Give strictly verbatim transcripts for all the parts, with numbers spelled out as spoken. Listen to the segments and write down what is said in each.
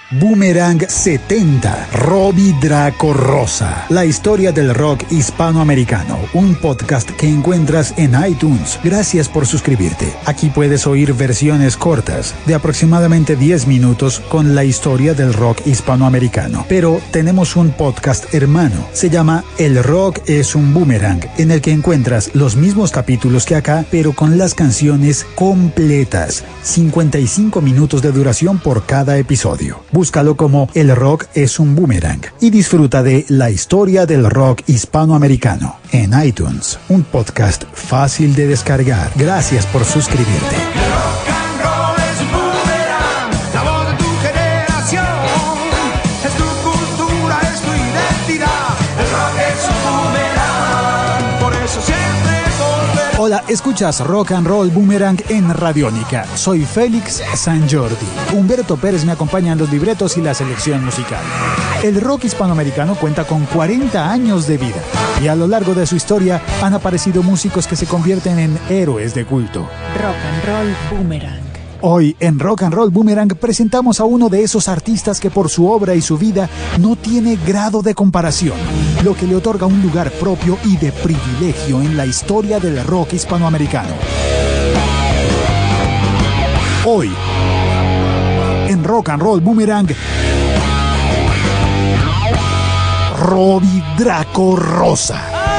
Boomerang setenta, Robbie Draco Rosa. La historia del rock hispanoamericano. Un podcast que encuentras en iTunes. Gracias por suscribirte. Aquí puedes oír versiones cortas de aproximadamente diez minutos con la historia del rock hispanoamericano. Pero tenemos un podcast hermano. Se llama El Rock es un Boomerang, en el que encuentras los mismos capítulos que acá, pero con las canciones completas. cincuenta y cinco minutos de duración por cada episodio. Búscalo como El Rock es un Boomerang y disfruta de la historia del rock hispanoamericano en iTunes, un podcast fácil de descargar. Gracias por suscribirte. Hola, escuchas Rock and Roll Boomerang en Radiónica. Soy Félix San Jordi. Humberto Pérez me acompaña en los libretos y la selección musical. El rock hispanoamericano cuenta con cuarenta años de vida y a lo largo de su historia han aparecido músicos que se convierten en héroes de culto. Rock and Roll Boomerang. Hoy en Rock and Roll Boomerang presentamos a uno de esos artistas que por su obra y su vida no tiene grado de comparación, lo que le otorga un lugar propio y de privilegio en la historia del rock hispanoamericano. Hoy en Rock and Roll Boomerang, Robbie Draco Rosa.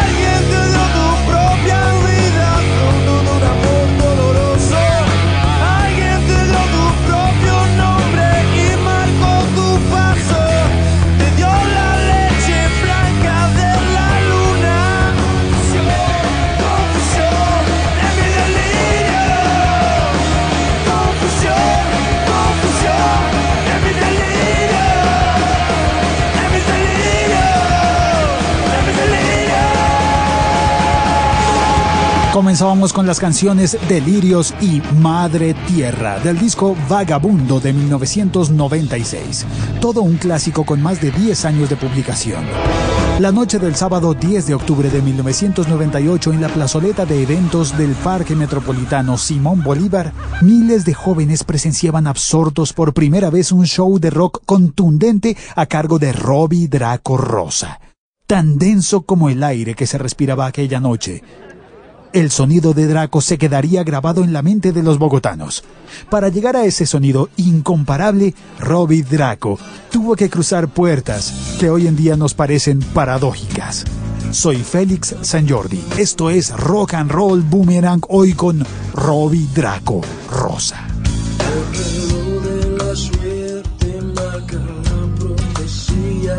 Comenzábamos con las canciones Delirios y Madre Tierra del disco Vagabundo de mil novecientos noventa y seis. Todo un clásico con más de diez años de publicación. La noche del sábado diez de octubre de mil novecientos noventa y ocho, en la plazoleta de eventos del Parque Metropolitano Simón Bolívar, miles de jóvenes presenciaban absortos por primera vez un show de rock contundente a cargo de Robbie Draco Rosa. Tan denso como el aire que se respiraba aquella noche, el sonido de Draco se quedaría grabado en la mente de los bogotanos. Para llegar a ese sonido incomparable, Robbie Draco tuvo que cruzar puertas que hoy en día nos parecen paradójicas. Soy Félix San Jordi. Esto es Rock and Roll Boomerang, hoy con Robbie Draco Rosa. El reloj de la suerte marca la profecía.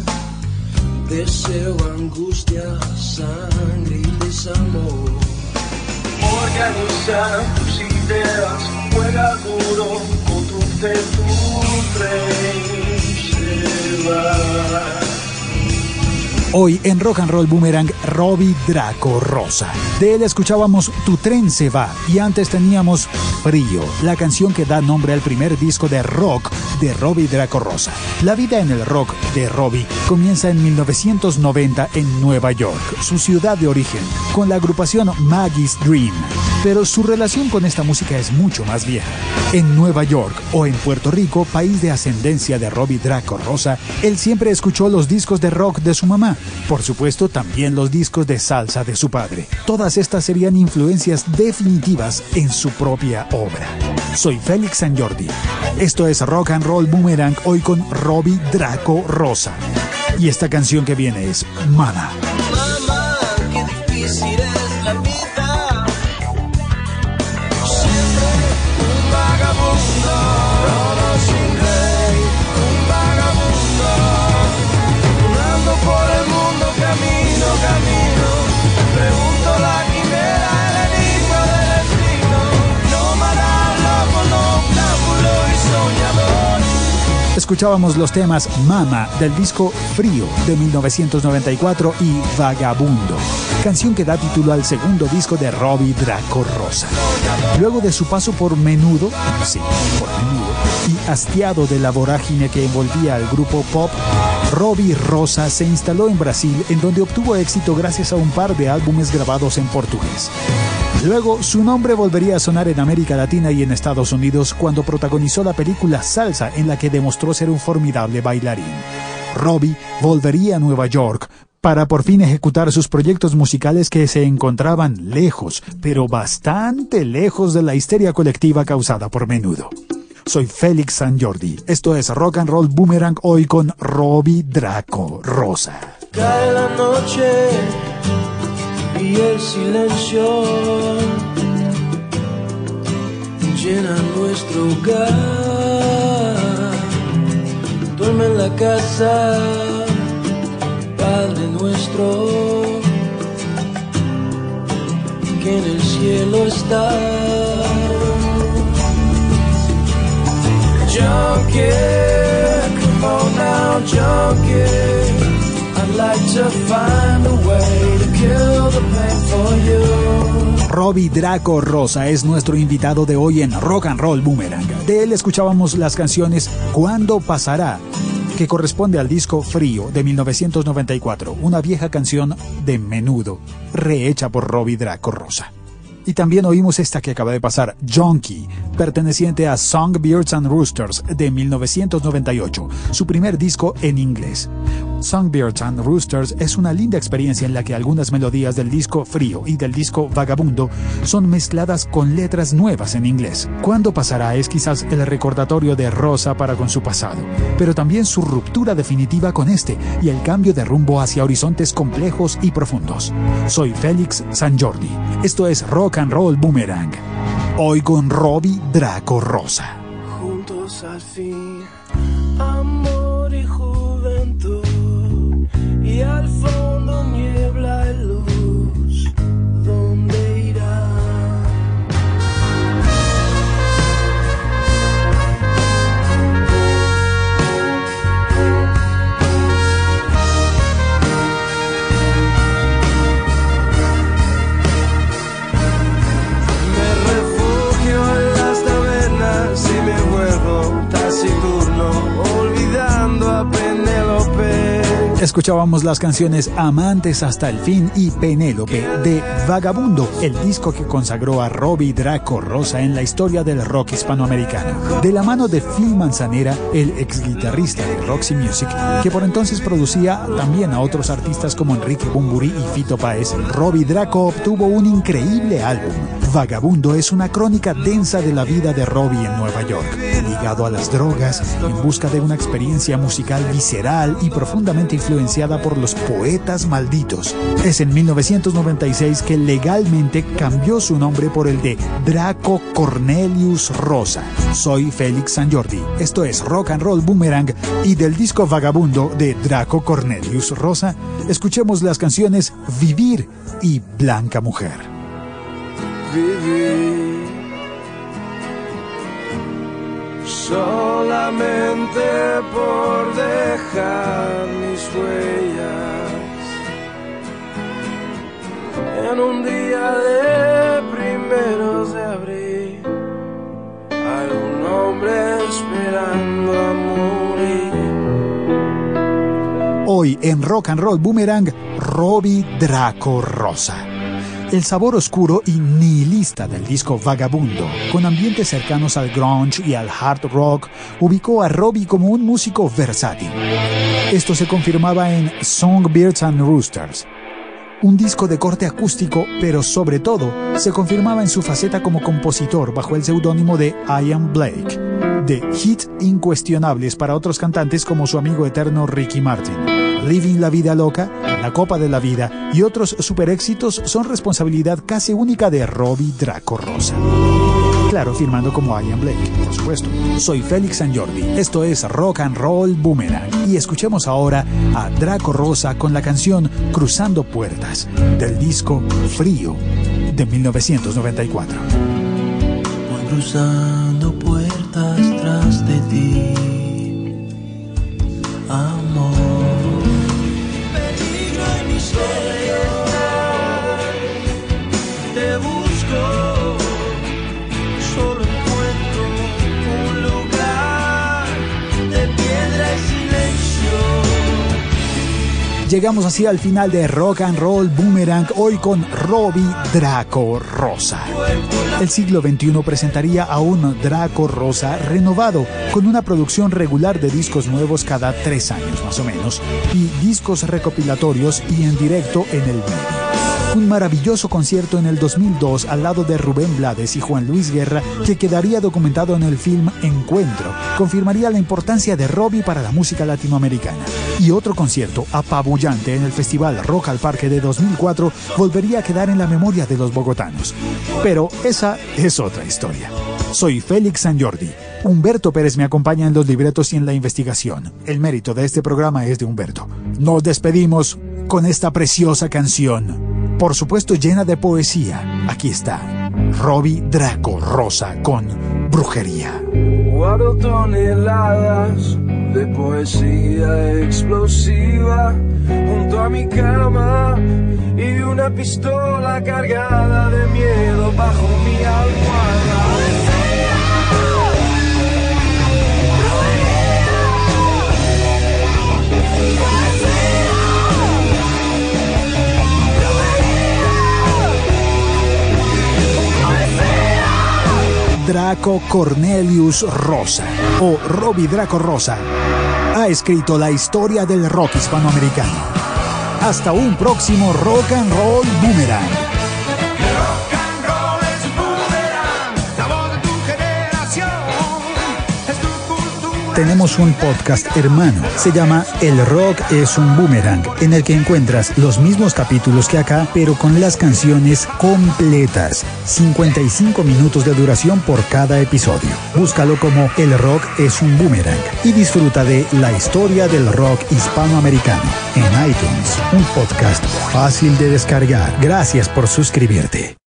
Deseo, angustia, sangre y desamor. Organiza tus ideas, juega duro con tu fe, tu tren se va. Hoy en Rock and Roll Boomerang, Robbie Draco Rosa. De él escuchábamos Tu tren se va y antes teníamos Frío, la canción que da nombre al primer disco de rock de Robbie Draco Rosa. La vida en el rock de Robbie comienza en mil novecientos noventa en Nueva York, su ciudad de origen, con la agrupación Maggie's Dream. Pero su relación con esta música es mucho más vieja. En Nueva York o en Puerto Rico, país de ascendencia de Robbie Draco Rosa, él siempre escuchó los discos de rock de su mamá. Por supuesto, también los discos de salsa de su padre. Todas estas serían influencias definitivas en su propia obra. Soy Félix San Jordi. Esto es Rock and Roll Boomerang, hoy con Robbie Draco Rosa. Y esta canción que viene es Mana. Mamá, qué difícil es la vida. Siempre un vagabundo, todo sin rey, un vagabundo. Andando por el mundo, camino, camino. Pregunto la quimera, el enigma del destino. Nómada, loco, noctámbulo y soñador. Escuchábamos los temas Mama del disco Frío de mil novecientos noventa y cuatro y Vagabundo, canción que da título al segundo disco de Robbie Draco Rosa. Luego de su paso por Menudo, sí, por Menudo, y hastiado de la vorágine que envolvía al grupo pop, Robbie Rosa se instaló en Brasil, en donde obtuvo éxito gracias a un par de álbumes grabados en portugués. Luego, su nombre volvería a sonar en América Latina y en Estados Unidos cuando protagonizó la película Salsa, en la que demostró ser un formidable bailarín. Robbie volvería a Nueva York para por fin ejecutar sus proyectos musicales que se encontraban lejos, pero bastante lejos de la histeria colectiva causada por Menudo. Soy Félix Sanjordi. Esto es Rock and Roll Boomerang, hoy con Robbie Draco Rosa. Cae la noche y el silencio llena nuestro hogar. Duerme en la casa, Padre nuestro, que en el cielo está. Junkie, come on now, junkie. I'd like to find a way to kill the pain for you. Robbie Draco Rosa es nuestro invitado de hoy en Rock and Roll Boomerang. De él escuchábamos las canciones ¿Cuándo pasará?, que corresponde al disco Frío de mil novecientos noventa y cuatro, una vieja canción de Menudo, rehecha por Robbie Draco Rosa. Y también oímos esta que acaba de pasar, Junkie, perteneciente a Songbirds and Roosters de mil novecientos noventa y ocho, su primer disco en inglés. Songbirds and Roosters es una linda experiencia en la que algunas melodías del disco Frío y del disco Vagabundo son mezcladas con letras nuevas en inglés. ¿Cuándo pasará? Es quizás el recordatorio de Rosa para con su pasado, pero también su ruptura definitiva con este y el cambio de rumbo hacia horizontes complejos y profundos. Soy Félix Sanjordi. Esto es Rock and Roll Boomerang, hoy con Robbie Draco Rosa. Juntos al fin, amor y juventud, y al fondo niebla y luz, ¿dónde irá? Escuchábamos las canciones Amantes hasta el fin y Penélope de Vagabundo, el disco que consagró a Robbie Draco Rosa en la historia del rock hispanoamericano. De la mano de Phil Manzanera, el ex guitarrista de Roxy Music, que por entonces producía también a otros artistas como Enrique Bunbury y Fito Páez, Robbie Draco obtuvo un increíble álbum. Vagabundo es una crónica densa de la vida de Robbie en Nueva York, ligado a las drogas, en busca de una experiencia musical visceral y profundamente influenciada por los Poetas Malditos. Es en mil novecientos noventa y seis que legalmente cambió su nombre por el de Draco Cornelius Rosa. Soy Félix Sanjordi. Esto es Rock and Roll Boomerang, y del disco Vagabundo de Draco Cornelius Rosa, escuchemos las canciones Vivir y Blanca Mujer. Vivir solamente por dejar mis huellas en un día de primeros de abril. Hay un hombre esperando a morir. Hoy en Rock and Roll Boomerang, Robbie Draco Rosa. El sabor oscuro y nihilista del disco Vagabundo, con ambientes cercanos al grunge y al hard rock, ubicó a Robbie como un músico versátil. Esto se confirmaba en Songbirds and Roosters, un disco de corte acústico, pero sobre todo se confirmaba en su faceta como compositor bajo el seudónimo de Ian Blake, de hits incuestionables para otros cantantes como su amigo eterno Ricky Martin. Living la Vida Loca, La Copa de la Vida y otros super éxitos son responsabilidad casi única de Robbie Draco Rosa. Claro, firmando como Ian Blake, por supuesto. Soy Félix Sanjordi, esto es Rock and Roll Boomerang, y escuchemos ahora a Draco Rosa con la canción Cruzando Puertas, del disco Frío de mil novecientos noventa y cuatro. Voy cruzando puertas tras de ti, amor. Te busco, solo encuentro un lugar de piedra y silencio. Llegamos así al final de Rock and Roll Boomerang, hoy con Robbie Draco Rosa. El siglo veintiuno presentaría a un Draco Rosa renovado, con una producción regular de discos nuevos cada tres años más o menos, y discos recopilatorios y en directo en el medio. Un maravilloso concierto en el dos mil dos al lado de Rubén Blades y Juan Luis Guerra, que quedaría documentado en el film Encuentro, confirmaría la importancia de Robbie para la música latinoamericana. Y otro concierto apabullante en el Festival Rock al Parque de dos mil cuatro volvería a quedar en la memoria de los bogotanos. Pero esa es otra historia. Soy Félix San Jordi. Humberto Pérez me acompaña en los libretos y en la investigación. El mérito de este programa es de Humberto. Nos despedimos con esta preciosa canción, por supuesto llena de poesía. Aquí está Robbie Draco Rosa con Brujería. Guardo toneladas de poesía explosiva junto a mi cama y una pistola cargada de miedo bajo mi almohada. Draco Cornelius Rosa, o Robbie Draco Rosa, ha escrito la historia del rock hispanoamericano. Hasta un próximo Rock and Roll Boomerang. Rock and roll es un boomerang, la voz de tu generación, es tu cultura. Tenemos un podcast hermano, se llama El Rock es un Boomerang, en el que encuentras los mismos capítulos que acá, pero con las canciones completas, cincuenta y cinco minutos de duración por cada episodio. Búscalo como El Rock es un Boomerang y disfruta de la historia del rock hispanoamericano en iTunes, un podcast fácil de descargar. Gracias por suscribirte.